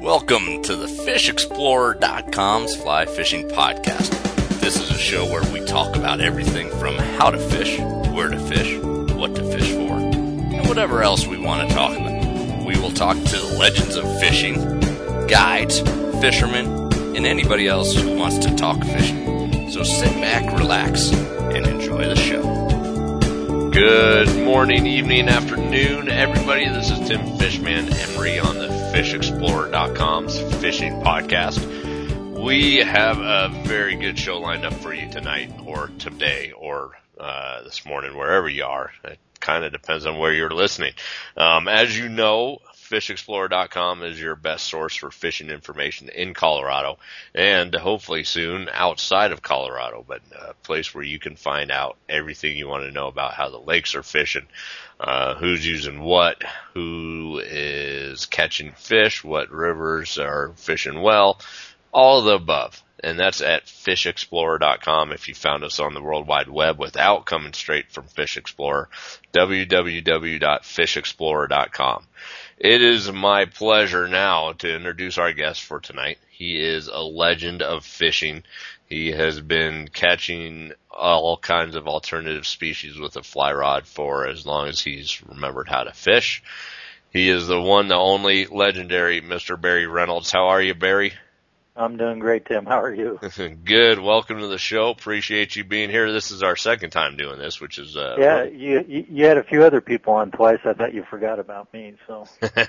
Welcome to the FishExplorer.com's Fly Fishing Podcast. This is a show where we talk about everything from how to fish, where to fish, what to fish for, and whatever else we want to talk about. We will talk to the legends of fishing, guides, fishermen, and anybody else who wants to talk fishing. So sit back, relax, and enjoy the show. Good morning, evening, afternoon, everybody. This is Tim Fishman Emery on the FishExplorer.com's Fishing Podcast. We have a very good show lined up for you tonight, or today, or this morning, wherever you are. It kind of depends on where you're listening. As you know, FishExplorer.com is your best source for fishing information in Colorado, and hopefully soon outside of Colorado, but a place where you can find out everything you want to know about how the lakes are fishing, who's using what, who is catching fish, what rivers are fishing well, all of the above. And that's at FishExplorer.com if you found us on the World Wide Web without coming straight from Fish Explorer, www.FishExplorer.com. It is my pleasure now to introduce our guest for tonight. He is a legend of fishing. He has been catching all kinds of alternative species with a fly rod for as long as he's remembered how to fish. He is the one, the only legendary Mr. Barry Reynolds. How are you, Barry? I'm doing great, Tim. How are you? Good. Welcome to the show. Appreciate you being here. This is our second time doing this, which is yeah. You had a few other people on twice. I thought you forgot about me, so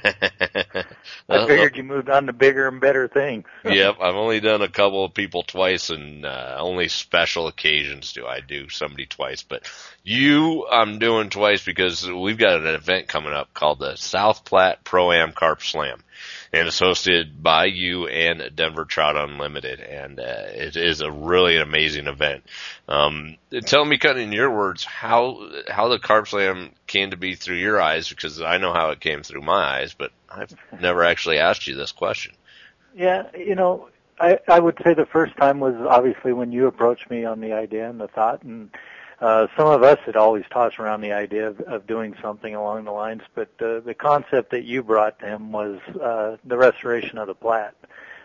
I figured you moved on to bigger and better things. Yep, I've only done a couple of people twice, and only special occasions do I do somebody twice. But you, I'm doing twice because we've got an event coming up called the South Platte Pro-Am Carp Slam. And it's hosted by you and Denver Trout Unlimited, and it is a really amazing event. Tell me, kind of in your words, how the Carp Slam came to be through your eyes, because I know how it came through my eyes, but I've never actually asked you this question. Yeah, I would say the first time was obviously when you approached me on the idea and the thought, and some of us had always tossed around the idea of doing something along the lines, but the concept that you brought to him was the restoration of the Platte.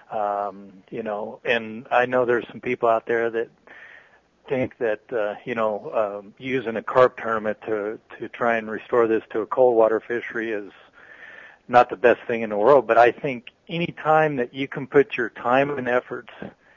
And I know there's some people out there that think that, using a carp tournament to try and restore this to a cold water fishery is not the best thing in the world, but I think any time that you can put your time and efforts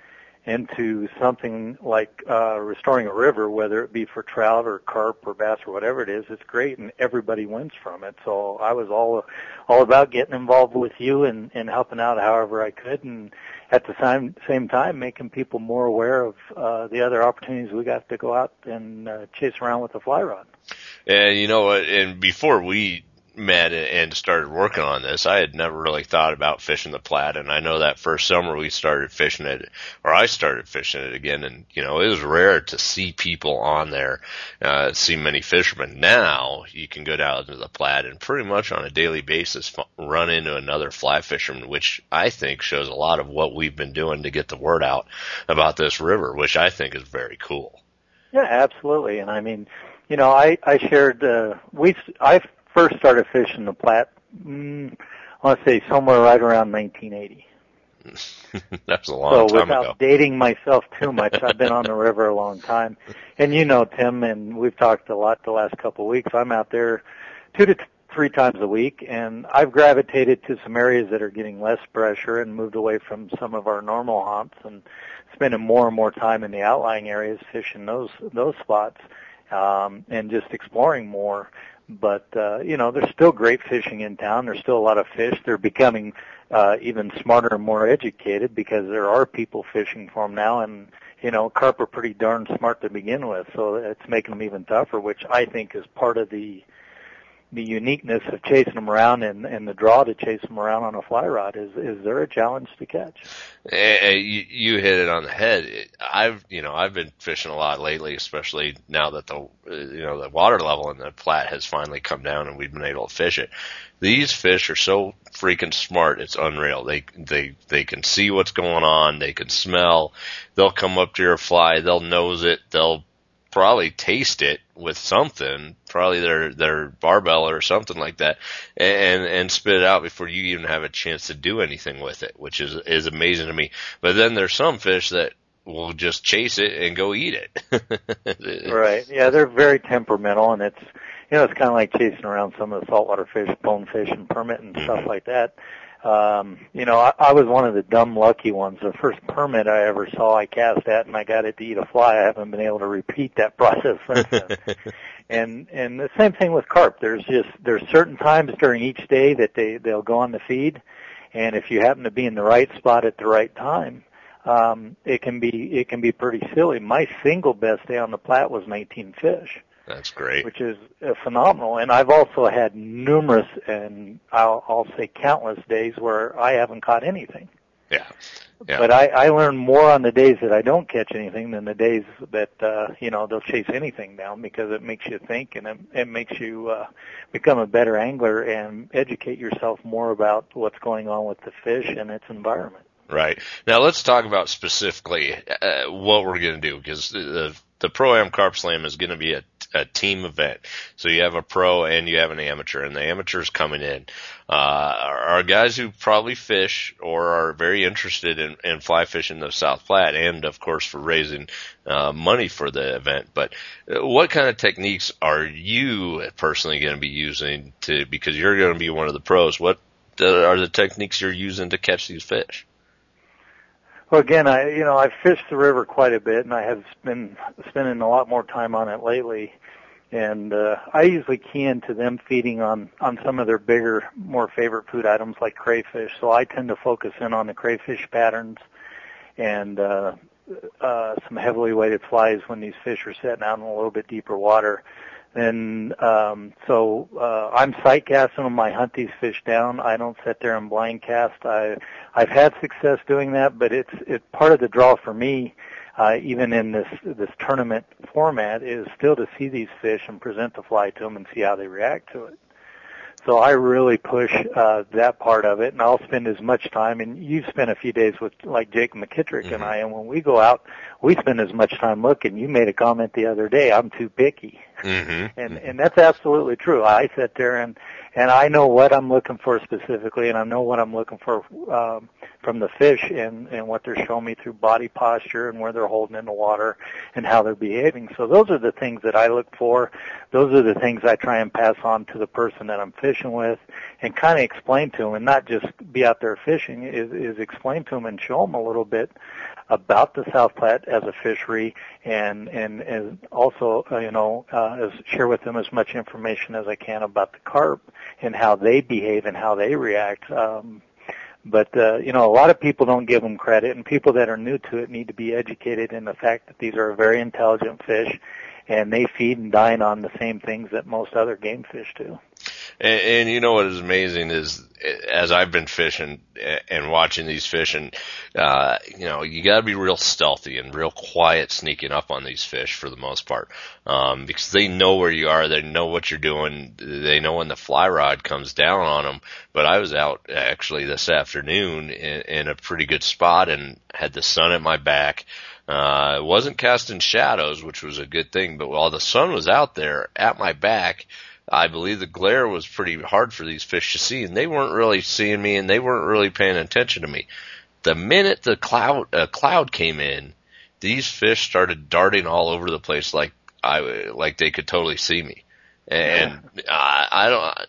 into something like restoring a river, whether it be for trout or carp or bass or whatever it is, it's great and everybody wins from it. So I was all about getting involved with you and helping out however I could, and at the same time making people more aware of the other opportunities we got to go out and chase around with a fly rod. And you know what, and before we met and started working on this, I had never really thought about fishing the Platte, and I know that first summer we started fishing it, or I started fishing it again, and it was rare to see people on there, see many fishermen. Now you can go down to the Platte and pretty much on a daily basis run into another fly fisherman, which I think shows a lot of what we've been doing to get the word out about this river, which I think is very cool. Yeah, absolutely. And I mean, I shared, I first started fishing the Platte, I want to say somewhere right around 1980. That's a long time ago. So without dating myself too much, I've been on the river a long time. And Tim, and we've talked a lot the last couple of weeks, I'm out there 2 to 3 times a week, and I've gravitated to some areas that are getting less pressure and moved away from some of our normal haunts and spending more and more time in the outlying areas fishing those spots and just exploring more. But, there's still great fishing in town. There's still a lot of fish. They're becoming even smarter and more educated because there are people fishing for them now. And, carp are pretty darn smart to begin with, so it's making them even tougher, which I think is part of the uniqueness of chasing them around and the draw to chase them around on a fly rod is they're a challenge to catch. You hit it on the head. I've been fishing a lot lately, especially now that the water level in the Platte has finally come down and we've been able to fish it. These fish are so freaking smart, it's unreal. They can see what's going on, they can smell, they'll come up to your fly, they'll nose it, they'll probably taste it with something, probably their barbell or something like that, and spit it out before you even have a chance to do anything with it, which is amazing to me. But then there's some fish that will just chase it and go eat it. Right. Yeah, they're very temperamental, and it's it's kind of like chasing around some of the saltwater fish, bonefish and permit and stuff like that. I was one of the dumb lucky ones. The first permit I ever saw, I cast at, and I got it to eat a fly. I haven't been able to repeat that process since then. And the same thing with carp. There's certain times during each day that they'll go on the feed, and if you happen to be in the right spot at the right time, it can be pretty silly. My single best day on the Platte was 19 fish. That's great. Which is phenomenal. And I've also had numerous, and I'll say countless days where I haven't caught anything. Yeah. But I learn more on the days that I don't catch anything than the days that, they'll chase anything down, because it makes you think, and it makes you become a better angler and educate yourself more about what's going on with the fish and its environment. Right. Now let's talk about specifically what we're going to do, because the Pro-Am Carp Slam is going to be a team event. So you have a pro and you have an amateur, and the amateurs coming in are guys who probably fish or are very interested in fly fishing the South Platte, and of course for raising money for the event. But what kind of techniques are you personally going to be using because you're going to be one of the pros? What are the techniques you're using to catch these fish? Well, again, I've fished the river quite a bit, and I have been spending a lot more time on it lately. And I usually key into them feeding on some of their bigger, more favorite food items like crayfish. So I tend to focus in on the crayfish patterns and some heavily weighted flies when these fish are setting out in a little bit deeper water. And I'm sight casting them. I hunt these fish down. I don't sit there and blind cast. I've had success doing that, but it's part of the draw for me, even in this tournament format, is still to see these fish and present the fly to them and see how they react to it. So I really push that part of it, and I'll spend as much time, and you've spent a few days with like Jake McKittrick and I, and when we go out, we spend as much time looking. You made a comment the other day, I'm too picky. And that's absolutely true. I sit there and I know what I'm looking for specifically, and I know what I'm looking for from the fish and what they're showing me through body posture and where they're holding in the water and how they're behaving. So those are the things that I look for. Those are the things I try and pass on to the person that I'm fishing with and kind of explain to them, and not just be out there fishing, is explain to them and show them a little bit about the South Platte as a fishery, and also share with them as much information as I can about the carp and how they behave and how they react. But a lot of people don't give them credit, and people that are new to it need to be educated in the fact that these are very intelligent fish, and they feed and dine on the same things that most other game fish do. And you know what is amazing is, as I've been fishing and watching these fish, and you got to be real stealthy and real quiet sneaking up on these fish for the most part, because they know where you are, they know what you're doing, they know when the fly rod comes down on them. But I was out actually this afternoon in a pretty good spot and had the sun at my back. Wasn't casting shadows, which was a good thing, but while the sun was out there at my back, I believe the glare was pretty hard for these fish to see, and they weren't really seeing me, and they weren't really paying attention to me. The minute the cloud came in, these fish started darting all over the place like they could totally see me. And I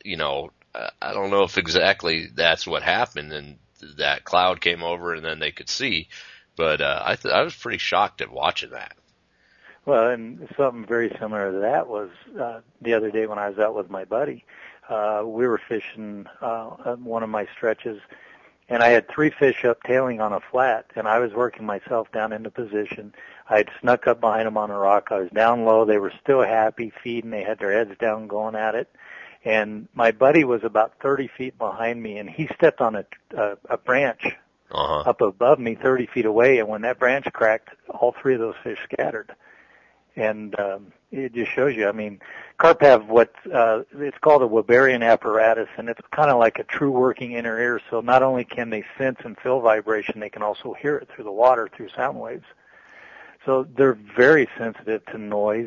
don't know if exactly that's what happened, and that cloud came over and then they could see, but I was pretty shocked at watching that. Well, and something very similar to that was the other day when I was out with my buddy. We were fishing one of my stretches, and I had 3 fish up tailing on a flat, and I was working myself down into position. I had snuck up behind them on a rock. I was down low. They were still happy feeding. They had their heads down going at it. And my buddy was about 30 feet behind me, and he stepped on a branch up above me 30 feet away, and when that branch cracked, all 3 of those fish scattered. And it just shows you, I mean, carp have it's called a Weberian apparatus, and it's kind of like a true working inner ear. So not only can they sense and feel vibration, they can also hear it through the water, through sound waves. So they're very sensitive to noise,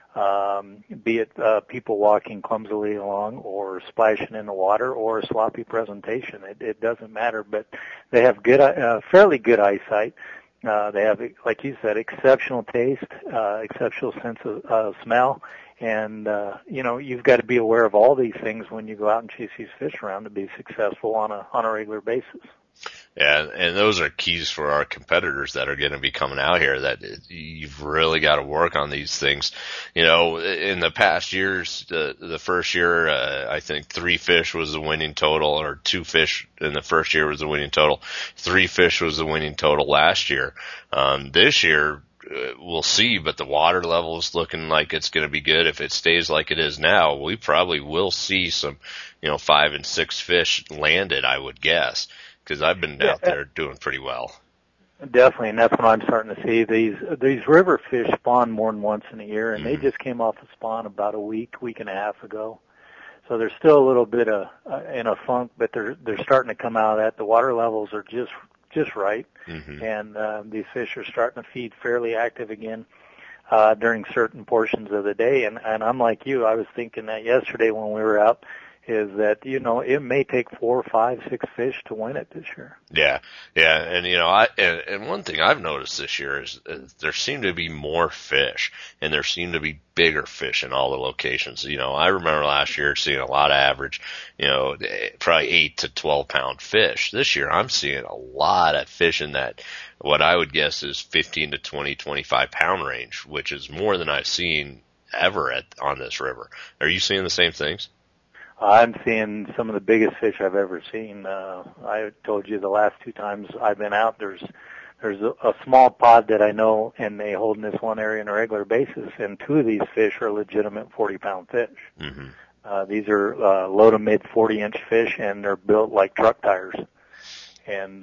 be it people walking clumsily along or splashing in the water or a sloppy presentation. It doesn't matter, but they have good, fairly good eyesight. They have, like you said, exceptional taste, exceptional sense of smell, and you've got to be aware of all these things when you go out and chase these fish around to be successful on a regular basis. Yeah, and those are keys for our competitors that are going to be coming out here, that you've really got to work on these things. In the past years, the first year, I think 3 fish was the winning total, or 2 fish in the first year was the winning total. 3 fish was the winning total last year. This year, we'll see, but the water level is looking like it's going to be good. If it stays like it is now, we probably will see some, 5 and 6 fish landed, I would guess. Because I've been out there doing pretty well. Definitely, and that's what I'm starting to see. These river fish spawn more than once in a year, and they just came off the spawn about a week and a half ago. So they're still a little bit in a funk, but they're starting to come out of that. The water levels are just right, and these fish are starting to feed fairly active again during certain portions of the day. And I'm like you, I was thinking that yesterday when we were out, is that, it may take 4, 5, 6 fish to win it this year. Yeah. And, and one thing I've noticed this year is there seem to be more fish, and there seem to be bigger fish in all the locations. I remember last year seeing a lot of average, probably 8 to 12 pound fish. This year I'm seeing a lot of fish in that, what I would guess is 15 to 20, 25 pound range, which is more than I've seen ever on this river. Are you seeing the same things? I'm seeing some of the biggest fish I've ever seen. I told you the last 2 times I've been out, there's a small pod that I know, and they hold in this one area on a regular basis, and 2 of these fish are legitimate 40-pound fish. These are low to mid 40-inch fish, and they're built like truck tires. And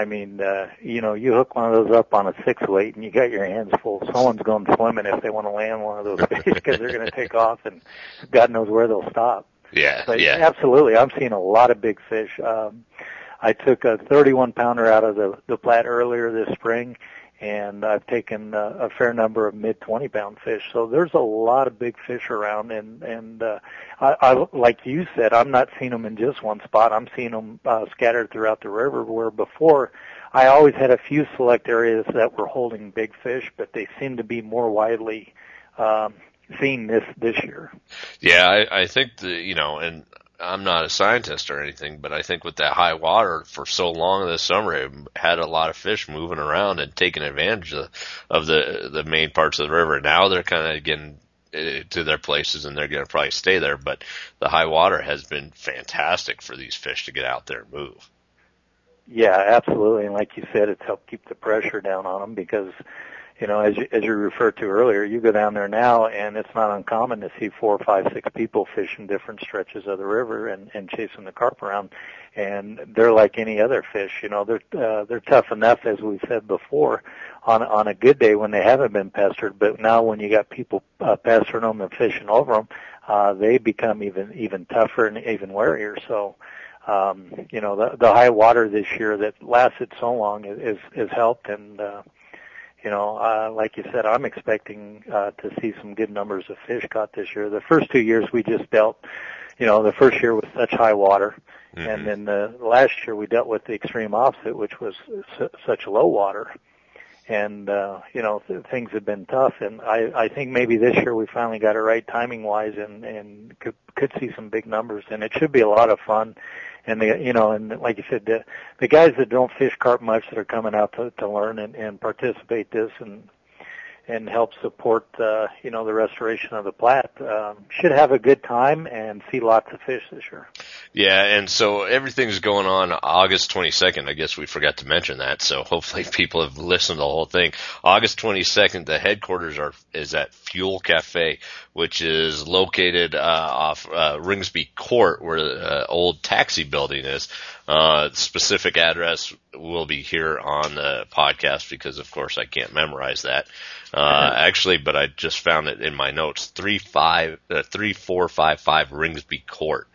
you hook one of those up on a 6-weight, and you got your hands full. Someone's going swimming if they want to land one of those fish, because they're going to take off, and God knows where they'll stop. But absolutely, I'm seeing a lot of big fish. I took a 31-pounder out of the Platte earlier this spring, and I've taken a fair number of mid 20-pound fish. So there's a lot of big fish around, and I like you said, I'm not seeing them in just one spot. I'm seeing them scattered throughout the river, where before I always had a few select areas that were holding big fish, but they seem to be more widely seen this year. Yeah, I think and I'm not a scientist or anything, but I think with that high water for so long this summer, it had a lot of fish moving around and taking advantage of the main parts of the river. Now they're kind of getting to their places, and they're going to probably stay there, but the high water has been fantastic for these fish to get out there and move. Yeah, absolutely. And like you said, it's helped keep the pressure down on them, because as you referred to earlier, you go down there now, and it's not uncommon to see 4, 5, 6 people fishing different stretches of the river and chasing the carp around. And they're like any other fish. They're tough enough, as we said before, on a good day when they haven't been pestered. But now when you got people pestering them and fishing over them, they become even tougher and even warier. So, the high water this year that lasted so long is helped, and like you said, I'm expecting to see some good numbers of fish caught this year. The first 2 years we just dealt, the first year with such high water, and then the last year we dealt with the extreme opposite, which was such low water. And, things have been tough, and I think maybe this year we finally got it right timing-wise, and could see some big numbers, and it should be a lot of fun. And and like you said, the guys that don't fish carp much that are coming out to learn and participate this and help support the restoration of the Platte should have a good time and see lots of fish this year. Yeah, and so everything's going on August 22nd. I guess we forgot to mention that, so hopefully people have listened to the whole thing. August 22nd, the headquarters is at Fuel Cafe, which is located off Ringsby Court, where the old taxi building is. Specific address will be here on the podcast, because of course I can't memorize that. Actually, but I just found it in my notes, 3455 Ringsby Court.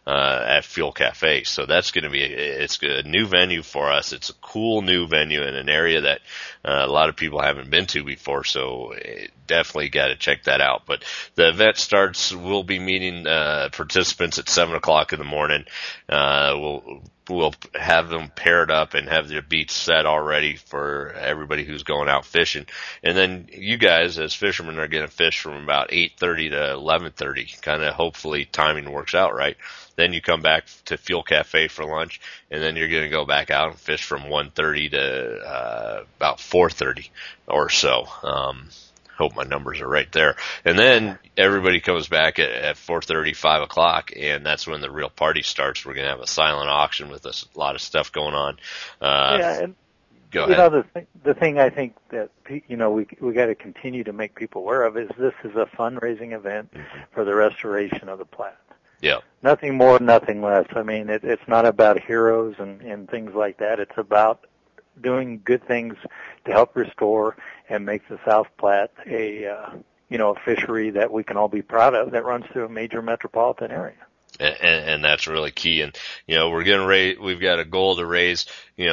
at Fuel Cafe. So that's going to be, it's a new venue for us. It's a cool new venue in an area that a lot of people haven't been to before. So definitely got to check that out. But the event starts, we'll be meeting, participants at 7:00 in the morning. We'll have them paired up and have their beats set already for everybody who's going out fishing. And then you guys as fishermen are going to fish from about 8:30 to 11:30. Kind of hopefully timing works out right. Then you come back to Fuel Cafe for lunch, and then you're going to go back out and fish from 1:30 to about 4:30 or so. Hope my numbers are right there. And then everybody comes back at 4:30, 5:00, and that's when the real party starts. We're going to have a silent auction with a lot of stuff going on. And go ahead. The thing I think that we got to continue to make people aware of is this is a fundraising event for the restoration of the Platte. Yeah. Nothing more, nothing less. I mean, it's not about heroes and things like that. It's about doing good things to help restore and make the South Platte a fishery that we can all be proud of that runs through a major metropolitan area. And that's really key. And, we've got a goal to raise,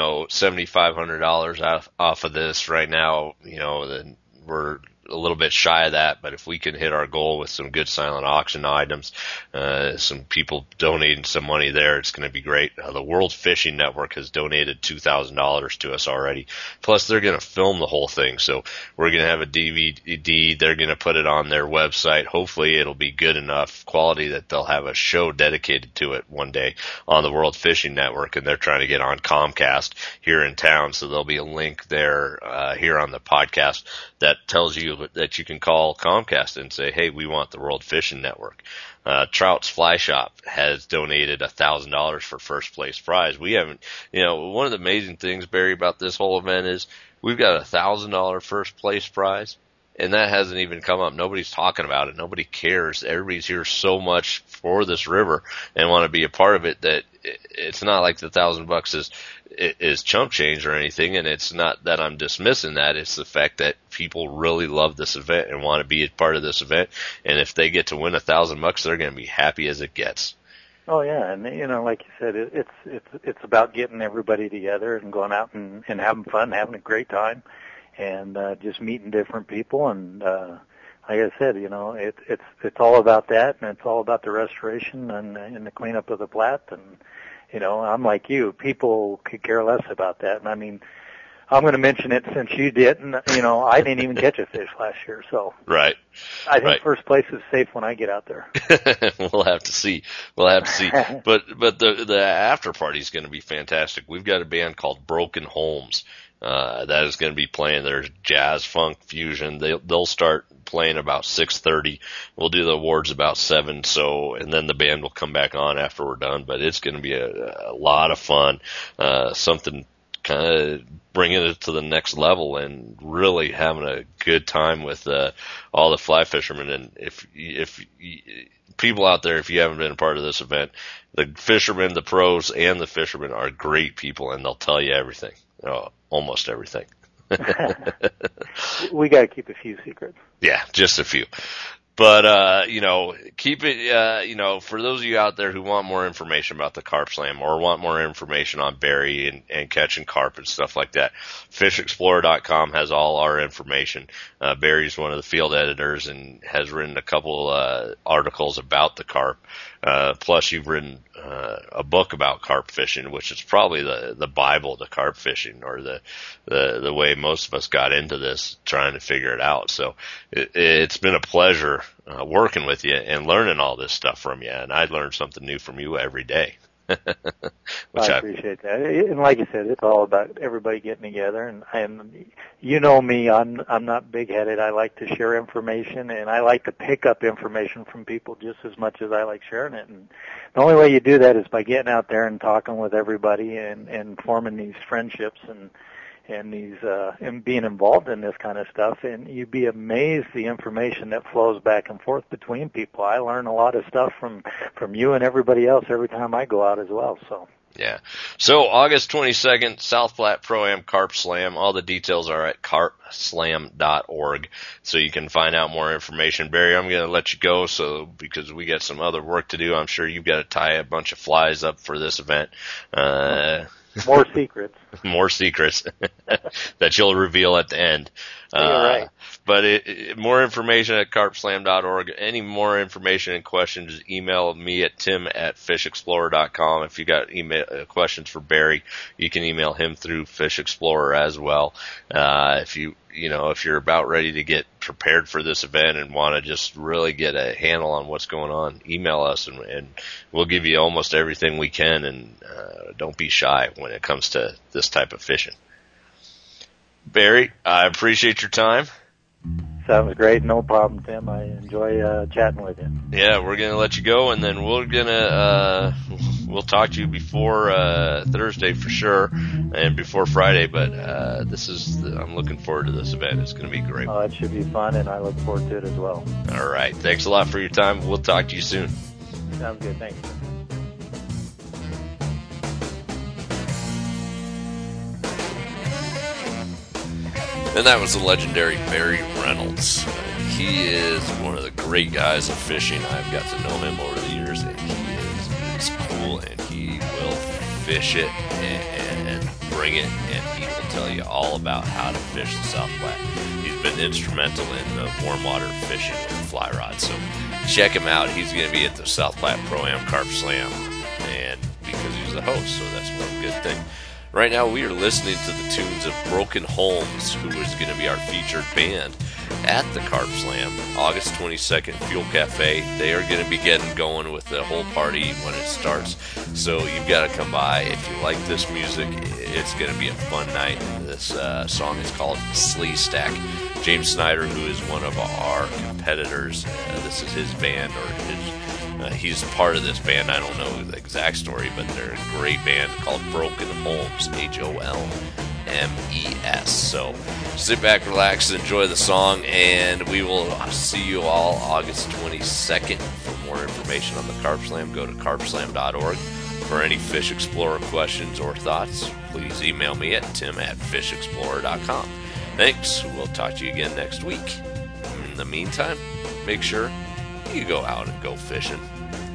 $7,500 off of this right now. Then we're a little bit shy of that, but if we can hit our goal with some good silent auction items, some people donating some money there, it's going to be great. The World Fishing Network has donated $2,000 to us already. Plus, they're going to film the whole thing, so we're going to have a DVD. They're going to put it on their website. Hopefully, it'll be good enough quality that they'll have a show dedicated to it one day on the World Fishing Network, and they're trying to get on Comcast here in town, so there'll be a link there here on the podcast that tells you that you can call Comcast and say, hey, we want the World Fishing Network. Trout's Fly Shop has donated $1,000 for first place prize. We haven't, one of the amazing things, Barry, about this whole event is we've got $1,000 first place prize, and that hasn't even come up. Nobody's talking about it. Nobody cares. Everybody's here so much for this river and want to be a part of it that it's not like the $1,000 is chump change or anything, and it's not that I'm dismissing that. It's the fact that people really love this event and want to be a part of this event, and if they get to win $1,000, they're going to be happy as it gets. Oh yeah, and like you said, it's about getting everybody together and going out and having fun, having a great time, and just meeting different people. And like I said, it's all about that, and it's all about the restoration and the cleanup of the Platte. And I'm like you. People could care less about that. And I mean, I'm going to mention it since you didn't. I didn't even catch a fish last year, so right. I think first place is safe when I get out there. We'll have to see. But the after party is going to be fantastic. We've got a band called Broken Homes. That is going to be playing their jazz funk fusion. They'll start playing about 6:30. We'll do the awards about 7. And then the band will come back on after we're done. But it's going to be a lot of fun. Something kind of bringing it to the next level and really having a good time with all the fly fishermen. And if people out there, if you haven't been a part of this event, the fishermen, the pros, and the fishermen are great people, and they'll tell you everything. Almost everything. We got to keep a few secrets. Yeah, just a few. But, keep it, for those of you out there who want more information about the Carp Slam or want more information on Barry and catching carp and stuff like that, fishexplorer.com has all our information. Barry's one of the field editors and has written a couple articles about the carp. Plus you've written a book about carp fishing, which is probably the Bible to carp fishing, or the way most of us got into this, trying to figure it out. So it's been a pleasure working with you and learning all this stuff from you, and I learn something new from you every day. I appreciate that. And like you said, it's all about everybody getting together. And me, I'm not big-headed. I like to share information, and I like to pick up information from people just as much as I like sharing it. And the only way you do that is by getting out there and talking with everybody and forming these friendships and these and being involved in this kind of stuff. And you'd be amazed the information that flows back and forth between people. I learn a lot of stuff from you and everybody else every time I go out as well. So Yeah. So August 22nd, South Platte Pro-Am Carp Slam. All the details are at carpslam.org, so you can find out more information. Barry, I'm going to let you go because we got some other work to do. I'm sure you've got to tie a bunch of flies up for this event. More secrets. More secrets that you'll reveal at the end. You're right. But more information at carpslam.org. Any more information and questions, email me at tim@fishexplorer.com. If you got questions for Barry, you can email him through Fish Explorer as well. If you're about ready to get prepared for this event and want to just really get a handle on what's going on, email us and we'll give you almost everything we can, and don't be shy when it comes to this type of fishing. Barry, I appreciate your time. Sounds great. No problem, Tim. I enjoy chatting with you. Yeah, we're going to let you go, and then we'll talk to you before Thursday for sure, and before Friday, but I'm looking forward to this event. It's going to be great. Oh, it should be fun, and I look forward to it as well. All right. Thanks a lot for your time. We'll talk to you soon. Sounds good. Thanks. And that was the legendary Barry Reynolds. He is one of the great guys of fishing. I've got to know him over the years, and he is cool, and he will fish it and bring it, and he will tell you all about how to fish the South Platte. He's been instrumental in the warm water fishing with fly rods, so check him out. He's going to be at the South Platte Pro-Am Carp Slam, and because he's the host, so that's one good thing. Right now, we are listening to the tunes of Broken Holmes, who is going to be our featured band at the Carp Slam, August 22nd, Fuel Cafe. They are going to be getting going with the whole party when it starts, so you've got to come by. If you like this music, it's going to be a fun night. This song is called Slee Stack. James Snyder, who is one of our competitors, this is his band, or he's part of this band. I don't know the exact story, but they're a great band called Broken Holmes, Holmes. So sit back, relax, enjoy the song, and we will see you all August 22nd. For more information on the Carp Slam, go to carpslam.org. For any Fish Explorer questions or thoughts, please email me at tim@fishexplorer.com. Thanks. We'll talk to you again next week. In the meantime, make sure you go out and go fishing.